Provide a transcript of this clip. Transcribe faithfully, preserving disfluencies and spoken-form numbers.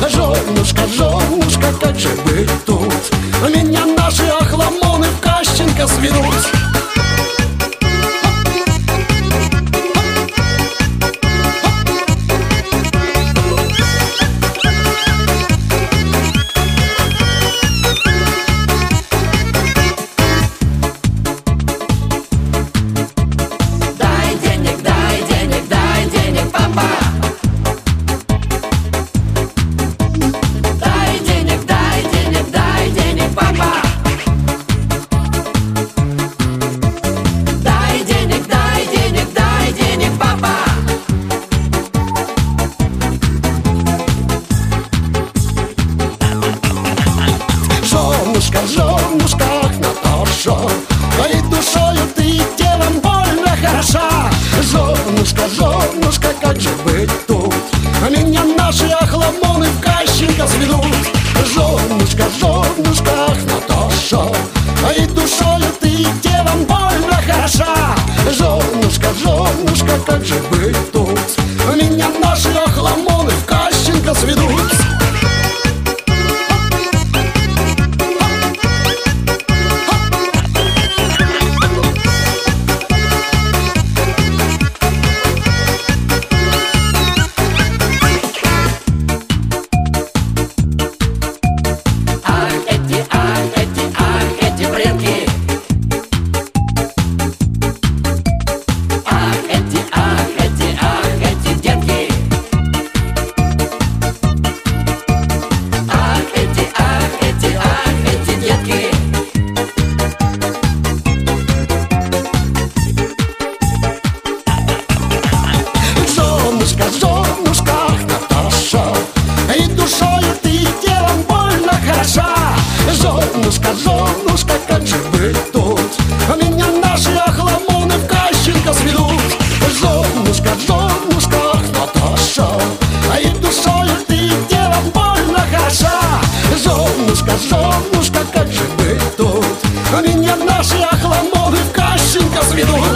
Женушка, женушка, как же быть тут? Меня наши охламоны в Кащенко сведут. Женушка, женушка, ах, Наташа, и душою ты, и телом больно хороша. Женушка, женушка, как же быть тут? Меня наши охламоны в Кащенко сведут. Женушка, женушка, ах, Наташа, и душою ты, и телом больно хороша. Женушка, женушка, как же быть тут? Меня наши охламоны в Кащенко сведут. Женушка, ах, Наташа, и душою ты, и телом больно хороша. Женушка, женушка, как же быть тут? Меня наши охламоны в Кащенко сведут. Женушка, женушка, ах, Наташа, и душою ты, и телом больно хороша. Женушка, женушка, как же быть тут? Меня наши охламоны в Кащенко сведут.